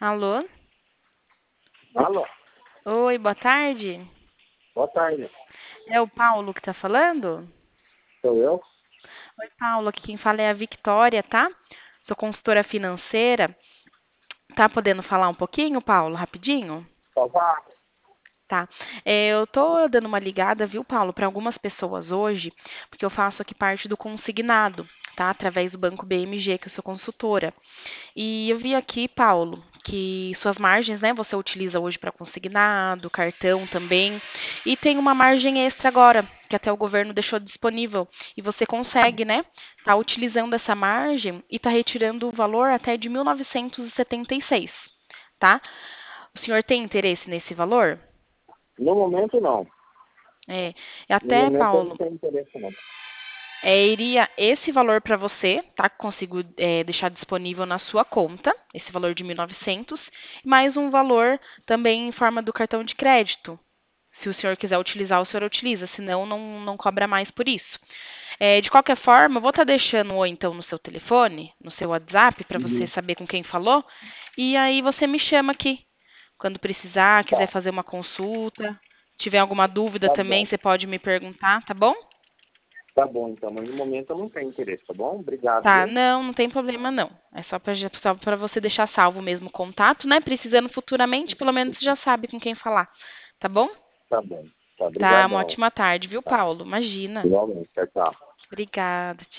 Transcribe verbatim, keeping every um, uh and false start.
Alô? Alô, Oi, boa tarde. boa tarde. É o Paulo que tá falando? Sou eu? Oi, Paulo, aqui quem fala é a Victória, tá? Sou consultora financeira. Tá podendo falar um pouquinho, Paulo, rapidinho? Só vá. Tá. É, eu tô dando uma ligada, viu, Paulo, para algumas pessoas hoje, porque eu faço aqui parte do consignado, tá? Através do Banco B M G, que eu sou consultora. E eu vi aqui, Paulo, que suas margens, né, você utiliza hoje para consignado, cartão também, e tem uma margem extra agora, que até o governo deixou disponível, e você consegue, né, tá utilizando essa margem e tá retirando o valor até de mil novecentos e setenta e seis, tá? O senhor tem interesse nesse valor? No momento, não. É, e No até, momento, eu não Paulo, tenho interesse, não. é, iria esse valor para você, tá? Consigo é, deixar disponível na sua conta, esse valor de mil e novecentos, mais um valor também em forma do cartão de crédito. Se o senhor quiser utilizar, o senhor utiliza, senão não, não cobra mais por isso. É, de qualquer forma, eu vou estar deixando ou então no seu telefone, no seu WhatsApp, para você Uhum. saber com quem falou, e aí você me chama aqui. Quando precisar, quiser Tá, fazer uma consulta, tiver alguma dúvida tá também, bom. você pode me perguntar, tá bom? Tá bom, então. Mas no momento, eu não tenho interesse, tá bom? Obrigado, Tá, viu? não, não tem problema não. É só para só para você deixar salvo mesmo o contato, né? Precisando futuramente, pelo menos você já sabe com quem falar, tá bom? Tá bom. Tá, Tá, uma obrigadão. ótima tarde, viu, Tá. Paulo? Imagina. Igualmente. Tchau, tchau. Obrigada.